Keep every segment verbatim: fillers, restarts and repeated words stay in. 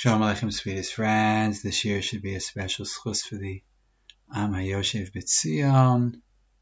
Shalom Aleichem, sweetest friends. This year should be a special schus for the Am HaYoshev B'Tzion.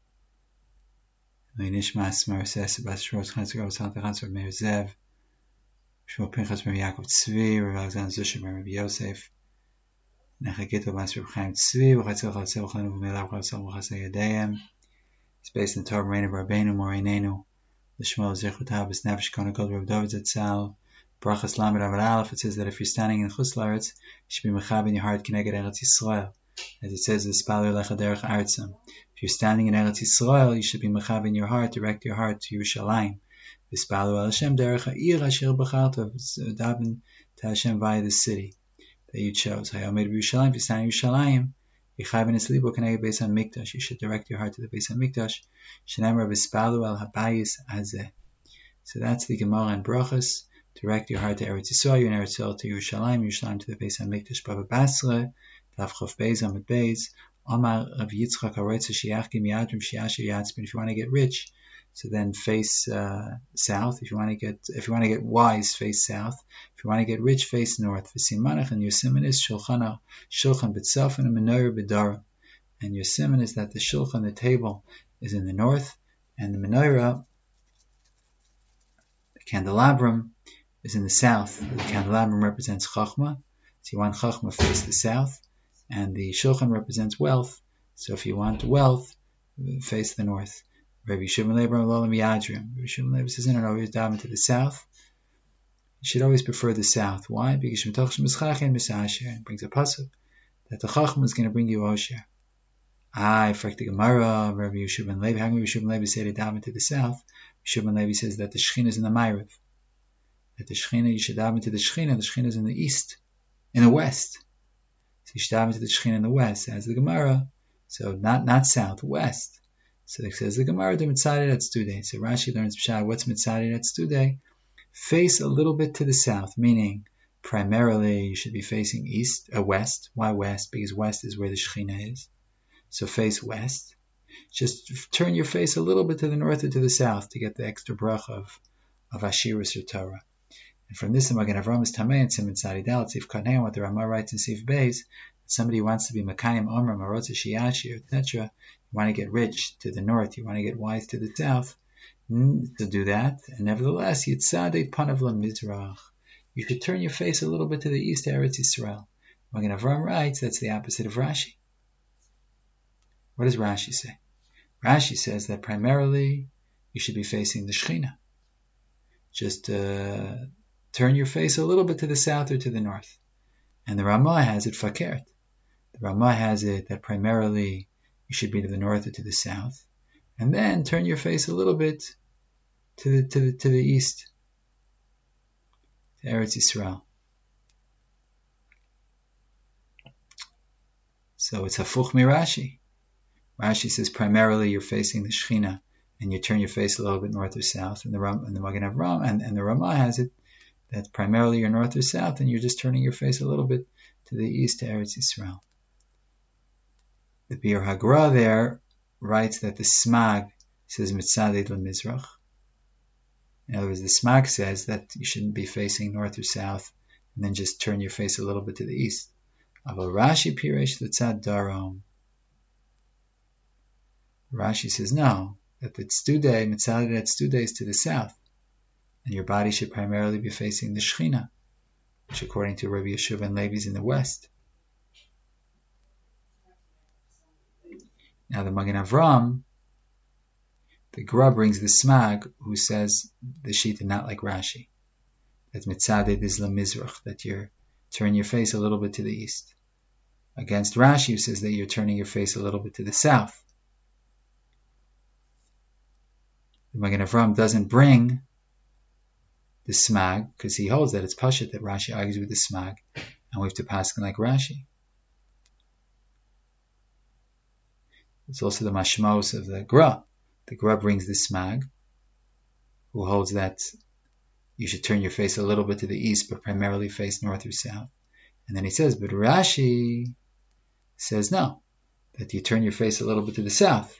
Nishmas Marses Bas Shros Chatzor Chatzor Chatzor Meir Zev Shmuel Pinchas Meir Yaakov Tzvi Rav Alexander Zusha Meir Rav Yosef Nechagito Bas Rav Chaim Tzvi V'Chatzor Chatzor Chanu V'Melav Chatzor V'Chasei Yadayim. It's based on Torah Reinu Rabbeinu Morinenu L'Shmuel Zichut Habas Nefesh Kona Kol Rav David Zatzal Brachas Lamed Amud Aleph. It says that if you're standing in Chutz La'aretz, you should be mechav in your heart Keneged Eretz Yisrael, as it says V'Spaler Lecha Derech Artzam. If you're standing in Eretz Yisrael, you should be mechav in your heart, direct your heart to Yerushalayim. V'Spaler El Hashem Derech Ha'ir Asher B'charta, daven to Hashem via the city that you chose. Hayomed Yerushalayim. If you're standing in Yerushalayim, Yechav in Eslibo Keneged Beis HaMikdash. You should direct your heart to the Beis HaMikdash. Shenemar V'Spaler El Habayis Hazeh. So that's the Gemara and Brachas. Direct your heart to Eretz Yisrael, you in Eretz Yisrael to Yerushalayim, Yerushalayim to the Beis HaMikdash. Bava Basra, Tav Chof Beis Amud Beis, Amar Rav Yitzchak HaRoitza Shiachki Miyadrim Shiasher Yatzmin. If you want to get rich, so then face uh, south. If you want to get, if you want to get wise, face south. If you want to get rich, face north. V'simanach, and your simon is Shulchan Shulchan B'Tzaf and Menorah B'Dara. And your simon is that the Shulchan, the table, is in the north, and the Menorah, the candelabrum, is in the south. The candelabrum represents Chachma, so you want Chachma face the south, and the Shulchan represents wealth, so if you want wealth, face the north. Rabbi Shimon Leib Lolam Yadrim. Rabbi Shimon Leib says, no, no, always daven to the south. You should always prefer the south. Why? Because it brings a pasuk that the Chachma is going to bring you Osher. I frek the Gemara, Rabbi Shimon Leib. How can Rabbi Shimon Leib say to daven to the south? Rabbi Shimon Leib says that the Shechina is in the Ma'ariv. That the Shechina, you should daven to the Shechina. The Shechina is in the east, in the west. So you should daven to the Shechina in the west, as the Gemara. So not not south, west. So it says the Gemara, the Mitzadi that's today. So Rashi learns Pshat, what's Mitzadi that's today? Face a little bit to the south, meaning primarily you should be facing east, uh, west. Why west? Because west is where the Shechina is. So face west. Just turn your face a little bit to the north or to the south to get the extra bracha of, of Ashirus or Torah. And from this, the Magen Avraham is Tamei and Siman Tzadi Dal, Tzif Karneim, what the Ramah writes in Sif Beis, somebody wants to be Makayim Omra, Marotza Shiashi, et cetera. You want to get rich to the north, you want to get wise to the south, to do that. And nevertheless, Yitzadei Panav Mizrach. You should turn your face a little bit to the east, Eretz Yisrael. Magen Avraham writes, that's the opposite of Rashi. What does Rashi say? Rashi says that primarily you should be facing the Shechina. Just uh, turn your face a little bit to the south or to the north. And the Ramah has it fakert. The Ramah has it that primarily you should be to the north or to the south. And then turn your face a little bit to the to the, to the east. To Eretz Yisrael. So it's Hafuch mi Rashi. Rashi says primarily you're facing the Shechina and you turn your face a little bit north or south. And the Ram, and the Magen Avraham and, and the Ramah has it that primarily you're north or south and you're just turning your face a little bit to the east, to Eretz Yisrael. The Bir Hagra there writes that the Smag says Mitzadei L'Mizrach. In other words, the Smag says that you shouldn't be facing north or south and then just turn your face a little bit to the east. Aval Rashi Piresh L'Tzad Darom. Rashi says no, that the Tzudei, Mitzadei that Tzudei is to the south. And your body should primarily be facing the Shechina, which according to Rabbi Yeshua and Levi is in the west. Now the Magen Avraham, the Gra brings the Smag, who says the Shita not like Rashi. That Mitzadeh is L'Mizrach, that you turn your face a little bit to the east. Against Rashi, who says that you're turning your face a little bit to the south. The Magen Avraham doesn't bring the Smag, because he holds that it's Pashut that Rashi argues with the Smag, and we have to pass like Rashi. It's also the Mashmos of the Gra. The Gra brings the Smag, who holds that you should turn your face a little bit to the east, but primarily face north or south. And then he says, but Rashi says no, that you turn your face a little bit to the south.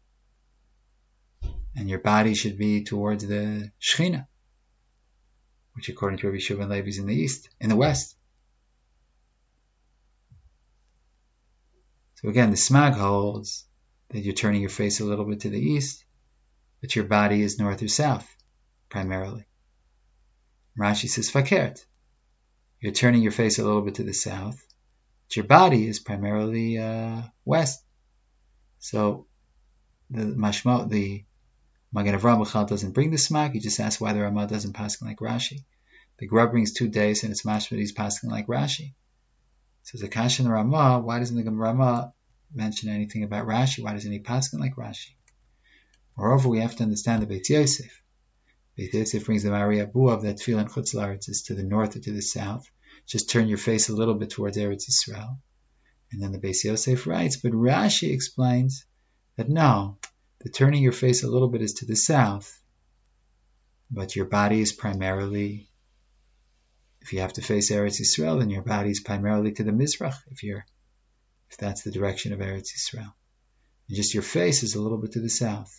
And your body should be towards the Shechina. which according to Rabbi Yehoshua ben Levi is in the east, in the west. So again, the Smag holds that you're turning your face a little bit to the east, but your body is north or south, primarily. Rashi says fakert. You're turning your face a little bit to the south, but your body is primarily uh, west. So the mashma, the Magen Avraham B'chal doesn't bring the Smag. He just asks why the Ramah doesn't paskin like Rashi. The Gra brings two days, and it's mashma he's paskin like Rashi. So the Kasha in the Ramah, why doesn't the Ramah mention anything about Rashi? Why doesn't he paskin like Rashi? Moreover, we have to understand the Beit Yosef. Beit Yosef brings the Mari Abuav that Tefillah Chutz La'aretz is to the north or to the south. Just turn your face a little bit towards Eretz Yisrael. And then the Beit Yosef writes, but Rashi explains that no, the turning your face a little bit is to the south, but your body is primarily, if you have to face Eretz Yisrael, then your body is primarily to the Mizrach, if you're, if that's the direction of Eretz Yisrael. And just your face is a little bit to the south.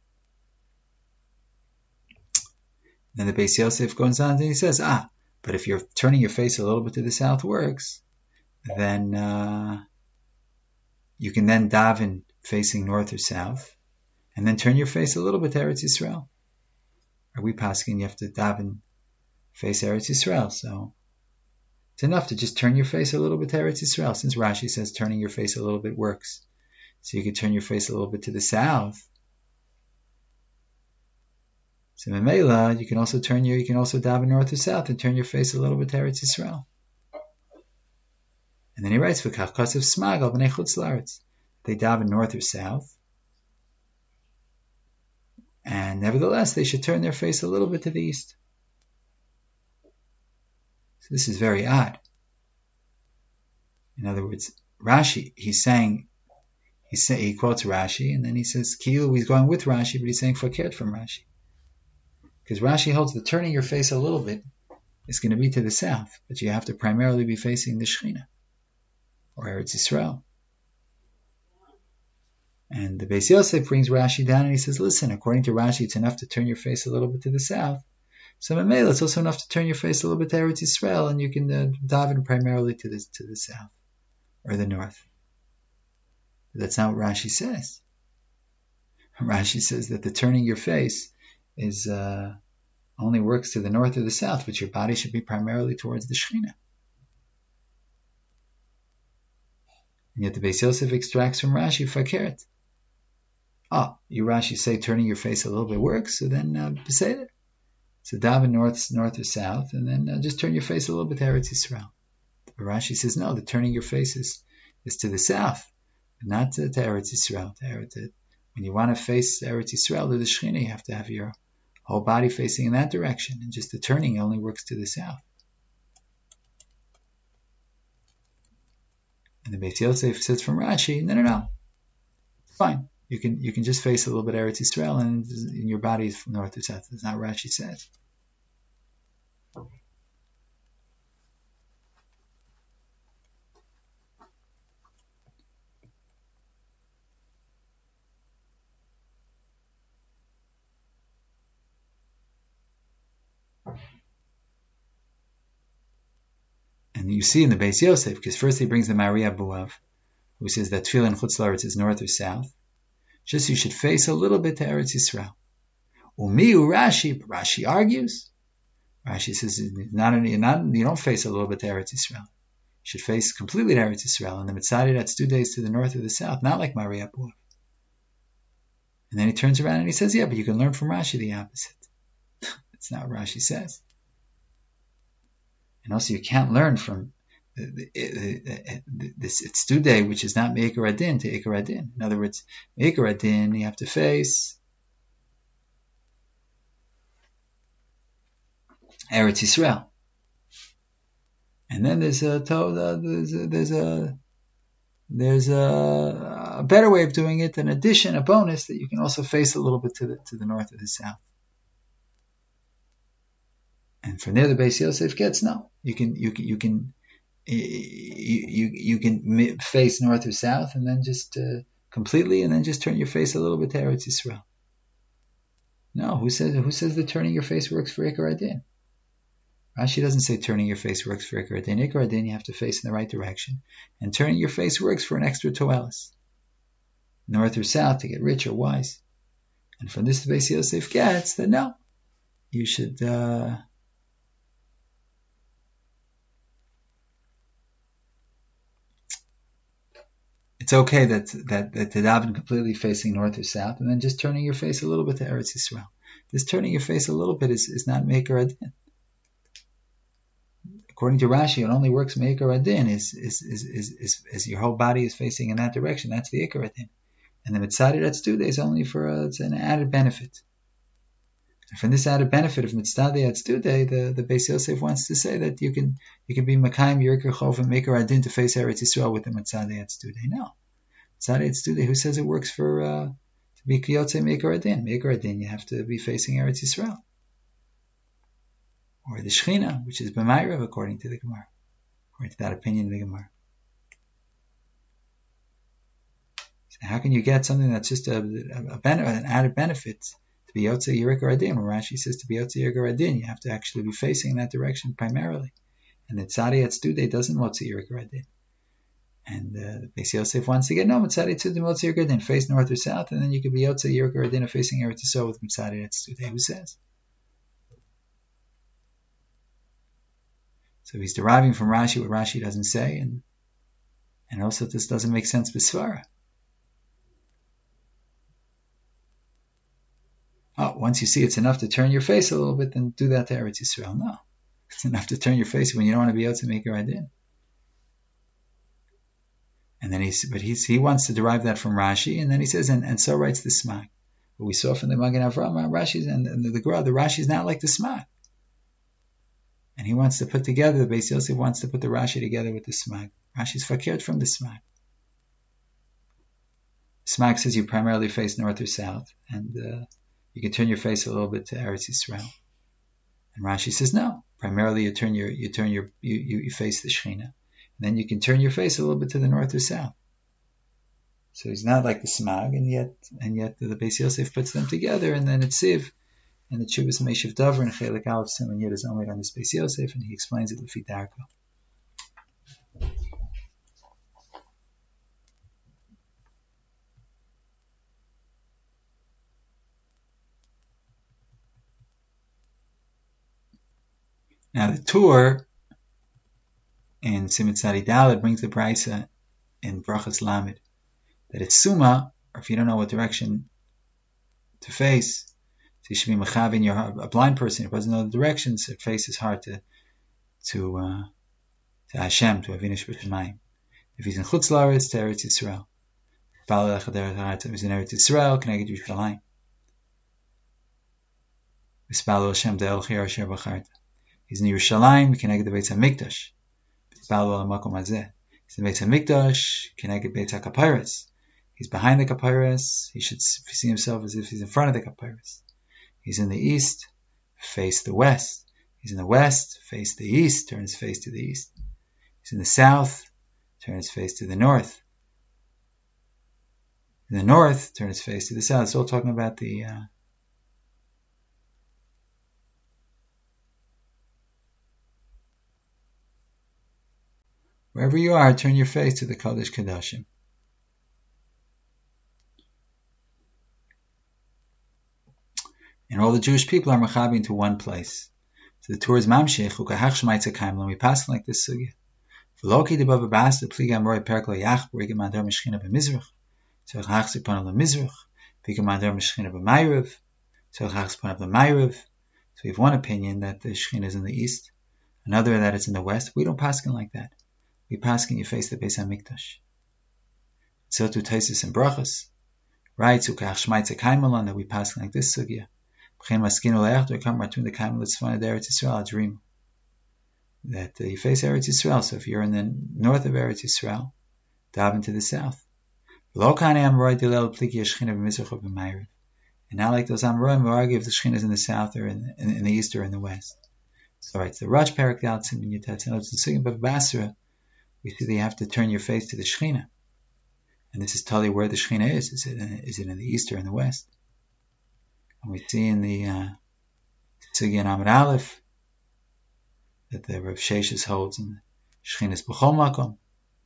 Then the Beis Yosef goes on and he says, ah, but if you're turning your face a little bit to the south works, then uh, you can then daven facing north or south, and then turn your face a little bit to Eretz Yisrael. Are we paskin? You have to daven face Eretz Yisrael. So it's enough to just turn your face a little bit to Eretz Yisrael, since Rashi says turning your face a little bit works. So you can turn your face a little bit to the south. So Memela, you can also turn your, you can also daven north or south and turn your face a little bit to Eretz Yisrael. And then he writes, "V'kach kasev smag al b'nei chutz la'aretz." They daven north or south, and nevertheless they should turn their face a little bit to the east. So this is very odd. In other words, Rashi, he's saying, he say, he quotes Rashi, and then he says, Kiyu, he's going with Rashi, but he's saying fakert from Rashi. Because Rashi holds that turning your face a little bit is going to be to the south, but you have to primarily be facing the Shekhinah, or Eretz Yisrael. And the Beis Yosef brings Rashi down and he says, listen, according to Rashi, it's enough to turn your face a little bit to the south. So Mamela, it's also enough to turn your face a little bit to Eretz Yisrael, and you can uh, daven primarily to the, to the south, or the north. But that's not what Rashi says. Rashi says that the turning your face is uh, only works to the north or the south, but your body should be primarily towards the Shekhinah. And yet the Beis Yosef extracts from Rashi fakert. Oh, you Rashi say turning your face a little bit works, so then uh, beseder. So daven north, north or south, and then uh, just turn your face a little bit to Eretz Yisrael. But Rashi says no, the turning your face is, is to the south, not to, to Eretz Yisrael. To Eretz, to, when you want to face Eretz Yisrael to the Shekhinah, you have to have your whole body facing in that direction, and just the turning only works to the south. And the Beit Yosef says from Rashi, no, no, no, it's fine. You can you can just face a little bit Eretz Yisrael, and, and your body is from north to south. That's not what Rashi says. And you see in the Beis Yosef, because first he brings the Mari Abuav, who says that Tefillah and Chutz La'aretz is north or south. Just you should face a little bit to Eretz Yisrael. Umiu Rashi, but Rashi argues. Rashi says not, not, you don't face a little bit to Eretz Yisrael. You should face completely to Eretz Yisrael. And the Mitzvah, that's two days to the north or the south, not like Mari Abuav. And then he turns around and he says, yeah, but you can learn from Rashi the opposite. That's not what Rashi says. And also you can't learn from the, the, the, this it's two day, which is not Me'ikar Adin to Ikar Adin. In other words, Me'ikar Adin, you have to face Eretz Yisrael. And then there's a there's a there's a there's a, a better way of doing it, an addition, a bonus, that you can also face a little bit to the to the north or the south. And from there, the Beis Yosef gets no. You can you can you can you you, you can face north or south, and then just uh, completely, and then just turn your face a little bit to Eretz Yisrael. No, who says who says that turning your face works for Ikar Adin? Rashi doesn't say turning your face works for Ikar Adin. Ikar Adin you have to face in the right direction, and turning your face works for an extra toelis, north or south, to get rich or wise. And from this the Beis Yosef gets that no, you should uh, it's okay that that that to daven completely facing north or south, and then just turning your face a little bit to Eretz Yisrael. This turning your face a little bit is, is not Meikar Adin. According to Rashi, it only works Meikar Adin is is, is is is is your whole body is facing in that direction. That's the Ikar Adin. And the Mitzadi Atzude is only for a, it's an added benefit. And from this added benefit of Mitzadi Atzude, the the Beis Yosef wants to say that you can you can be Makayim Yerker Chov and Meikar Adin to face Eretz Yisrael with the Mitzadi Atzude. No, Mitzadi Atzude, who says it works for uh, to be Kiyotze Meikar Adin? Meikar Adin, you have to be facing Eretz Yisrael, or the Shechina, which is B'mayrav according to the Gemara, according to that opinion of the Gemara. So how can you get something that's just a, a, a ben, an added benefit to be Yotze Yerikar Adin? When Rashi says to be Yotze Yerikar Adin, you have to actually be facing in that direction primarily. And the Tzadi Atzude doesn't Yotze Yerikar Adin. And uh, the Beis Yosef wants to get no Tzadi Atzude Yotze Yerikar Adin, face north or south, and then you could be Yotze Yerikar Adin facing Eretz Yisrael with Tzadi Atzude. Who says? So he's deriving from Rashi what Rashi doesn't say, and and also this doesn't make sense b'svara. Oh, once you see it's enough to turn your face a little bit, then do that to Eretz Yisrael. No, it's enough to turn your face when you don't want to be able to make your idea. And then he's, but he's, he wants to derive that from Rashi, and then he says, and, and so writes the Smag. What we saw from the Magen Avraham, Rashi's and, and the, the Gra, the Rashi's not like the Smag. And he wants to put together, the Beis Yosef wants to put the Rashi together with the Smag. Rashi's fakir from the Smag. Smag says you primarily face north or south, and uh, you can turn your face a little bit to Eretz Yisrael. And Rashi says no. Primarily you turn your you turn your you, you, you face the Shechina. And then you can turn your face a little bit to the north or south. So he's not like the Smag, and yet and yet the Beis Yosef puts them together, and then it's Siv. And the Chuvas Meishav Dover and Chelik Aleph Siman Yud is only on this Beis Yosef, and he explains it Lefi Darko. Now the Tur in Siman Tzadi Daled brings the Brisa in Brachas Lamed that it's Suma, or if you don't know what direction to face, so you should be Mechavin, you're a blind person who doesn't know the directions, it faces hard to to uh, to Hashem, to Avinish B'Shemayim. If he's in Chutz La'aretz, to Eretz Yisrael. If he's in Eretz Yisrael, Keneged Yerushalayim. V'Spalu Hashem De'el Chir Asher B'Charta. He's in Yerushalayim, Keneged the Beitz HaMikdash. V'Spalu Al Makom Hazeh. He's in the Beitz HaMikdash, Keneged Beitz HaKapiros. He's behind the Kapiros. He should see himself as if he's in front of the Kapiros. He's in the east, face the west. He's in the west, face the east, turn his face to the east. He's in the south, turn his face to the north. In the north, turn his face to the south. It's all talking about the uh, wherever you are, turn your face to the Kodesh Kodashim. And all the Jewish people are mechabi into one place. So the Tur is mamshich ukahach shmaitza kaim. When we pass like this sugya, v'loki debava bas the pliga amroi perklo yach b'rigam mandar mishchina b'mizrach. So hach zipon of the mizrach. B'rigam mandar mishchina b'mayrev. So hach zipon of the mayrev. So we have one opinion that the shchina is in the east, another that it's in the west. We don't paskin like that. We paskin you face the Beis Hamikdash. So to Taisus and Brachas, right? Ukahach shmaitza kaim alon that we paskin like this sugya. That uh, you face Eretz Yisrael. So if you're in the north of Eretz Yisrael, daven to the south. And not like those Amoraim who argue if the Shechina is in the south or in, in, in the east or in the west. So right, the Rosh Parak Daltzim in Yutat and Sugim Bav Basra, we see that you have to turn your face to the Shechina. And this is totally where the Shechina is. Is it in, is it in the east or in the west? And we see in the uh, Sugya and Amud Aleph that the Rav Sheshes holds in Shechina's B'chol Makom.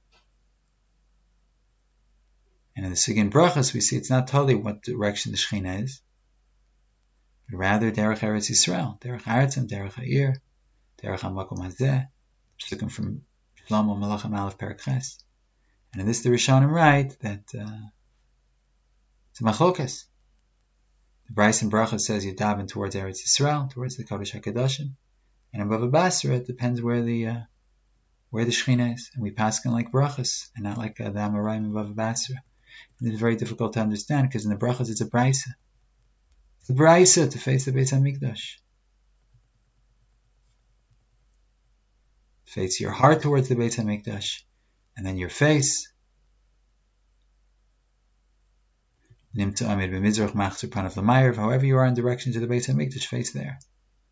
And in the Sigin Brachas, we see it's not totally what direction the Shechina is, but rather Derech Eretz Yisrael, Derech Aratzim, Derech Ha'ir, Derech HaMakom Hazeh, Psukim from Shlomo Melachim Aleph Perek Ches. And in this, the Rishonim write that uh, it's a machlokas. The Bryce and Bracha says you daven towards Eretz Yisrael, towards the Kodesh HaKadoshim, and in Bava Basra it depends where the uh, where the Shechina is, and we paskin like brachas and not like uh, the Amoraim in Bava Basra. And it's very difficult to understand because in the brachas it's a brisa. It's a brisa to face the Beit HaMikdash. Face your heart towards the Beit HaMikdash, and then your face. Nimta amid b'mizrach machzor panav l'mayrav. However you are in direction to the Beit HaMikdash, face there.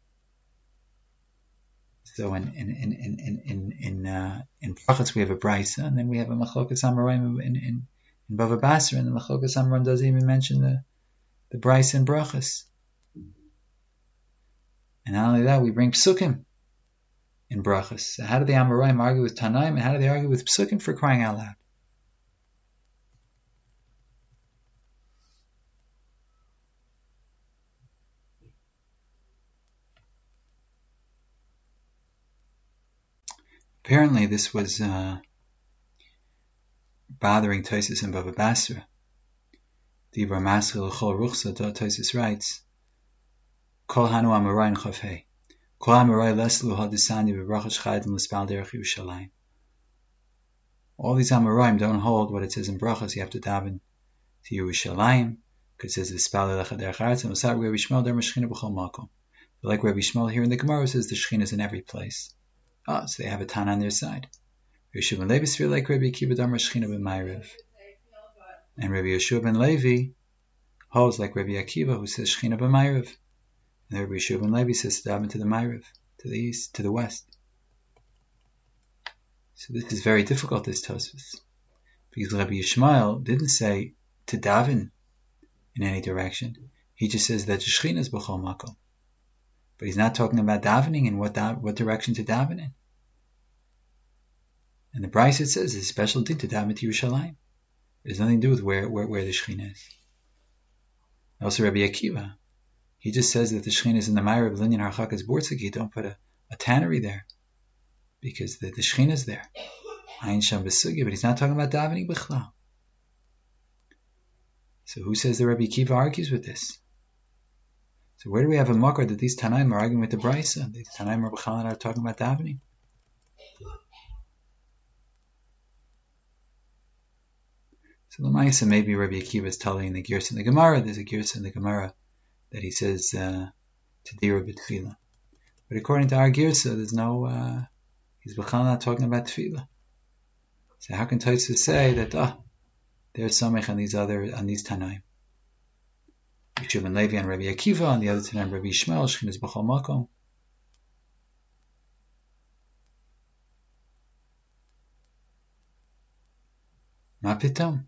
So in in in in in in uh, in Brachas we have a brisa, and then we have a machlokas amoraim in in in Bava Basra, and the machlokas amoraim doesn't even mention the the brisa and Brachas. And not only that, we bring psukim in Brachas. So how do the amoraim argue with Tanaim, and how do they argue with psukim, for crying out loud? Apparently, this was uh, bothering Tosfos in Bava Basra. Dibra Maschil Chol Ruchsa, Tosfos writes, Kol Hanu Amoraim Chavhei, Kol Amorai Leslu Hadisani B'Brachas Chaydim L'Spal Derech Yerushalayim. All these Amoraim don't hold what it says in Brachas. You have to daven to Yerushalayim, because it says L'Spal Derech Eretz, and L'Sab Rabbi Shmuel Der Meshchina B'Chol Makom. But like Rabbi Shmuel here in the Gemara says, the Shechina is in every place. Oh, so they have a Tana on their side. Yeshua ben Levi feel like Rabbi Akiva Damar Shechina ben Ma'ariv. And Rabbi Yeshua ben Levi holds like Rabbi Akiva, who says Shechina ben Ma'ariv. And Rabbi Yeshua ben Levi says to daven to the Ma'ariv, to the east, to the west. So this is very difficult, this Tosfos, because Rabbi Yishmael didn't say to daven in any direction. He just says that Shechina is b'chol makom. But he's not talking about davening and what da- what direction to daven in. And the Bryce, it says, is a special thing to daven to Yerushalayim. It has nothing to do with where, where, where the Shechina is. Also, Rabbi Akiva, he just says that the Shechina is in the Ma'ariv Linyan Harchakas Bortzig. You don't put a, a tannery there, because the, the Shechina is there. Ayin Sham B'Sugya, but he's not talking about davening B'chlal. So who says that Rabbi Akiva argues with this? So where do we have a makar that these Tanaim are arguing with the Brisa? These Tanaim are B'chlal are talking about davening. So L'maisa, maybe Rabbi Akiva is telling the Girsa in the Gemara. There's a Girsa in the Gemara that he says uh, to Dira B'Tfila. But according to our Girsa, there's no. Uh, he's B'chal not talking about Tfila. So how can Tosfos say that? Ah, oh, there's Samech on these other on these Tanaim? Yeshua ben Levi and Rabbi Akiva, on the other Tanaim Rabbi Yishmael. Shechina is B'chol Makom. Ma pitom.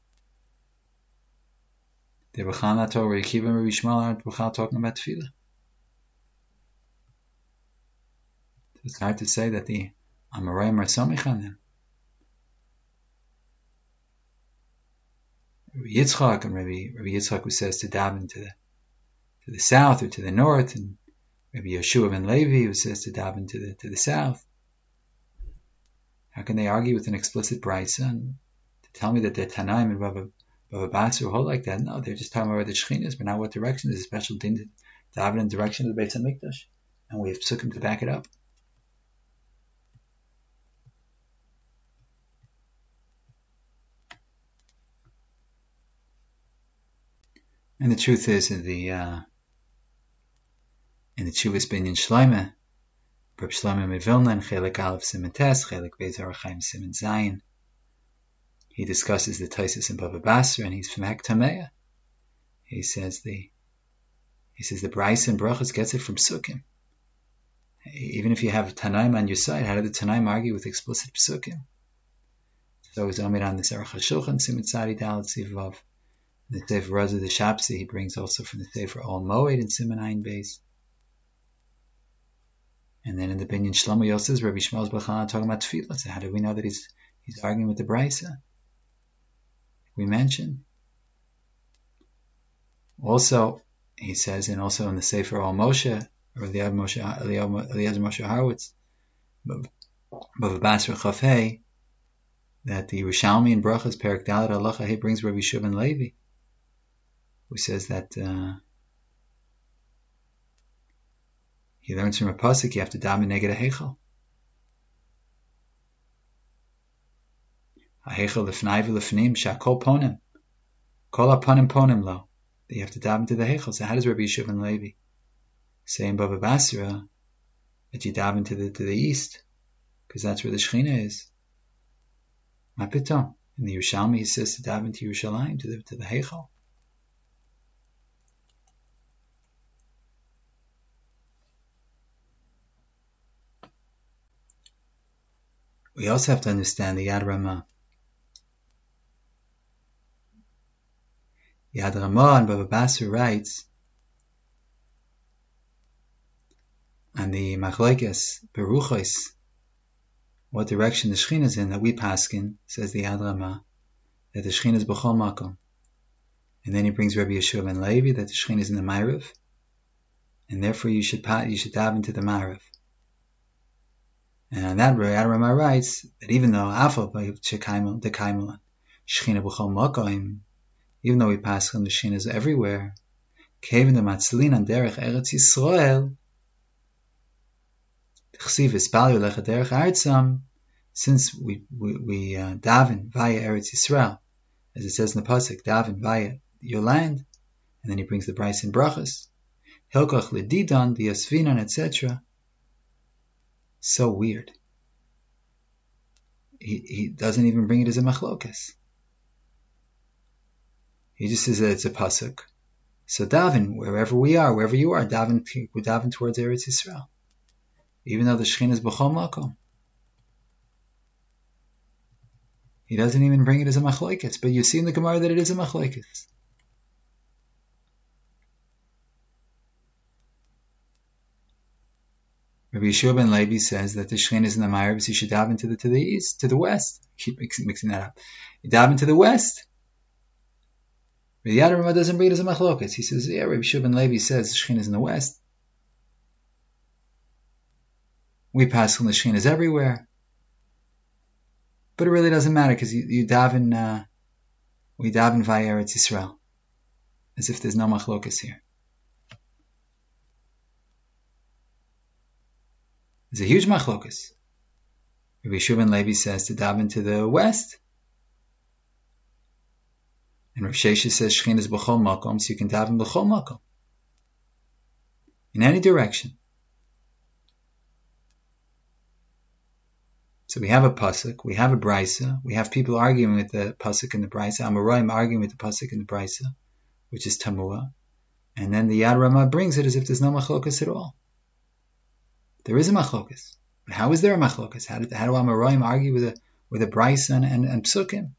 The B'chal not talking, Rabbi Akiva and Rabbi Yishmael aren't B'chal talking about Tefillah. It's hard to say that the Amoraim are Samich on them. Rabbi Yitzchak and Rabbi, Rabbi Yitzchak, who says to daven to the to the south or to the north, and Rabbi Yeshua ben Levi, who says to daven to the to the south. How can they argue with an explicit brisa and to tell me that the Tanaim and Bava Bava Basra hold like that? No, they're just talking about where the Shechina is, but not what direction. There's a special thing to daven in the direction of the Beit HaMikdash, and we have psukim to back it up. And the truth is, in the uh, in the Chuvas Binyan Shloimeh, Reb Shlomo Mevilna, and Chelik Aleph Siman Tes, Chelik Beis Orach Chaim Siman Zayin, he discusses the Tosfos in Bava Basra, and he's from Hektameya. He says the he says the Bryce and Brachas gets it from Psukim. Even if you have Tanaim on your side, how do the Tanaim argue with explicit Psukim? So he's Amir on the Aruch HaShulchan Siman Tzadi Dalet Sivav. The Sefer Raza the Shapsi he brings also from the Sefer Ol Moed in Siman Ayin Beis. And then in the Binyan Shlomo Yosef, Rabbi Shmuel Bachan talking about tefillah. So how do we know that he's he's arguing with the Brisa? We mentioned. Also, he says, and also in the Sefer Al Moshe, or the Moshe Eliezer Moshe Harwitz, Bava Basra Chafei, that the Yerushalmi in Brachas Perek Dalet Halacha He brings Rabbi Shimon Levi, who says that uh, he learns from a pasuk you have to daven neged a heichal. A heichal lefnai v'lefnim shakol ponim, kol haponim ponim lo. That you have to daven to the heichal. So how does Rabbi Shimon Levi say in Bava Basra that you daven to the to the east, because that's where the Shechina is? Mapitom. In the Yerushalmi he says to daven to Yerushalayim, to the to the heichal. We also have to understand the Yad Ramah. Yad Ramah and Bava Basra writes on the Machlokes Beruchos, what direction the Shechina is in, that we paskin, says the Yad Ramah, that the Shechina is b'chol makom. And then he brings Rabbi Yeshua ben Levi that the Shechina is in the Ma'ariv, and therefore you should you should daven to the Ma'ariv. And on that, Yad Ramah writes that even though Afal b'Shekaimel Dekaimel Shechina b'chol makom, even though we paskin the Shechina is everywhere, Kevin the Matzlin and Derech Eretz Yisrael. Since we we, we uh, daven via Eretz Yisrael, as it says in the pasuk, daven via your land, and then he brings the Bryce in Brachas, Hilkach Ledidan, the Yasvinan, et cetera. So weird. He he doesn't even bring it as a machlokas. He just says that it's a pasuk. So daven wherever we are, wherever you are, daven we daven towards Eretz Yisrael. Even though the Shechina is b'chol makom, he doesn't even bring it as a machlokes. But you see in the Gemara that it is a machlokes. Rabbi Yeshua ben Levi says that the Shechina is in the Ma'ariv, so you should daven to the to the east, to the west. Keep mixing, mixing that up. You daven to the west. But the Yad Ramah doesn't bring it as a machlokes. He says, yeah, Rabbi Yeshua ben Levi says the Shechina is in the west. We pass on the Shechina is everywhere. But it really doesn't matter because you, you daven, uh, we daven via Eretz Yisrael. As if there's no machlokas here. There's a huge machlokas. Rabbi Yeshua ben Levi says to daven to the west. And Rav Sheshes says Shechina is b'chol makom, so you can daven b'chol makom. In any direction. So we have a pasuk, we have a brisa, we have people arguing with the pasuk and the brisa, Amoraim arguing with the pasuk and the brisa, which is tamua, and then the Yad Ramah brings it as if there's no machlokas at all. There is a machlokas, but how is there a machlokas? How, did, how do Amoraim argue with a with a brisa and, and, and psukim?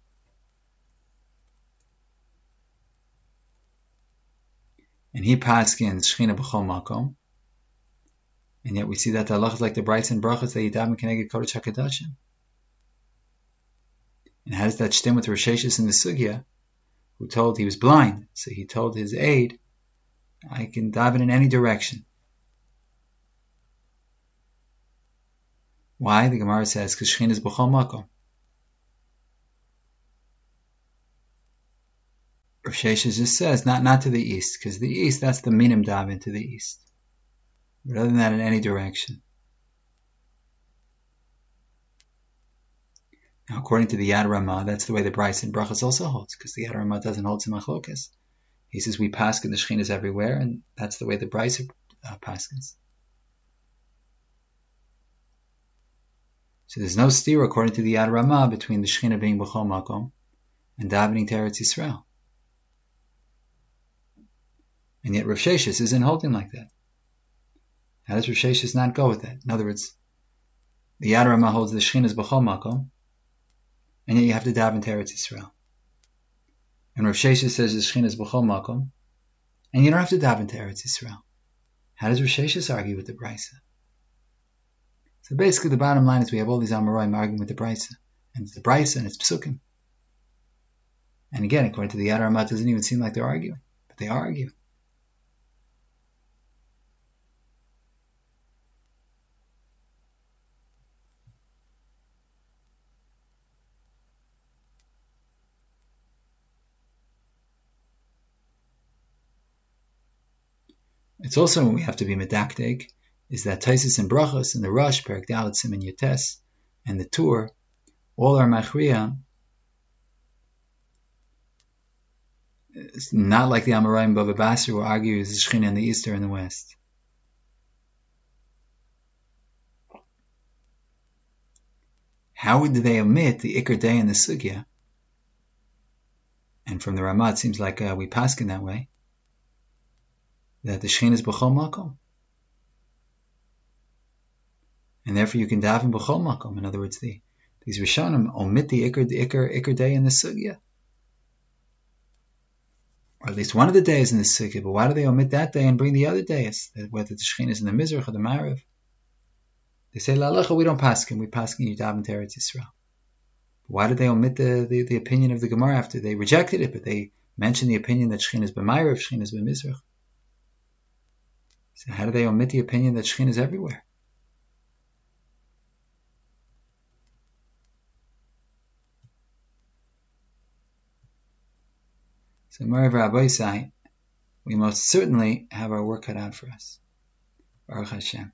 And he paskins Shechina b'chol makom. And yet we see that the halach is like the brights and brachas that you daven keneged kodesh hakadashim. And how does that stem with Rosh Hashanah in the sugya, who told he was blind, so he told his aide, I can daven in any direction. Why? The Gemara says because Shechina is b'chol makom. Rosh Hashanah just says not not to the east, because the east, that's the minim daven to the east. But other than that, in any direction. Now, according to the Yad Ramah, that's the way the Bryce and Brachas also holds, because the Yad Ramah doesn't hold to machlokas. He says we paskin the Shechina is everywhere, and that's the way the Bryce uh, paskins. So there's no steer, according to the Yad Ramah, between the Shechina being b'chol makom and davening to Eretz Yisrael. And yet Rav Sheshes isn't holding like that. How does Rav Sheshes not go with that? In other words, the Yad Ramah holds the Shechina is b'chol makom, and yet you have to daven to Eretz Yisrael. And Rav Sheshes says the Shechina is b'chol makom, and you don't have to daven to Eretz Yisrael. How does Rav Sheshes argue with the Brisa? So basically the bottom line is we have all these Amoraim arguing with the Brisa. And it's the Brisa and it's Psukim. And again, according to the Yad Ramah, it doesn't even seem like they're arguing. But they argue. It's also when we have to be medakdek, is that Taisus and Brachos and the Rosh, Perak Dalet Siman Yotes, and the Tur, all are machriya. It's not like the Amoraim Bava Basra who argue is the Shechina in the east or in the west. How would they omit the Iker Day in the Sugya? And from the Ramah, it seems like uh, we paskin that way, that the Shechina is b'chol makom, and therefore you can daven b'chol makom. In other words, the these Rishonim omit the Iker the Iker Iker Day in the Sugya, or at least one of the days in the Sugya. But why do they omit that day and bring the other days, whether the Shechina is in the Mizrach or the Ma'ariv? They say la'alecha we don't paskin, we paskin you daven to Eretz Yisrael. Why did they omit the, the, the opinion of the Gemara after they rejected it, but they mentioned the opinion that Shechina is b'Ma'ariv, Shechina is b'Mizrach? So how do they omit the opinion that Shechina is everywhere? So Marav Rabbi say, we most certainly have our work cut out for us. Baruch Hashem.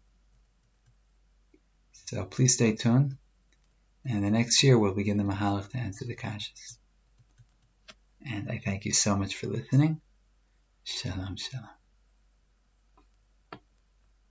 So please stay tuned, and the next year we'll begin the Mahalach to answer the Kashas. And I thank you so much for listening. Shalom, shalom.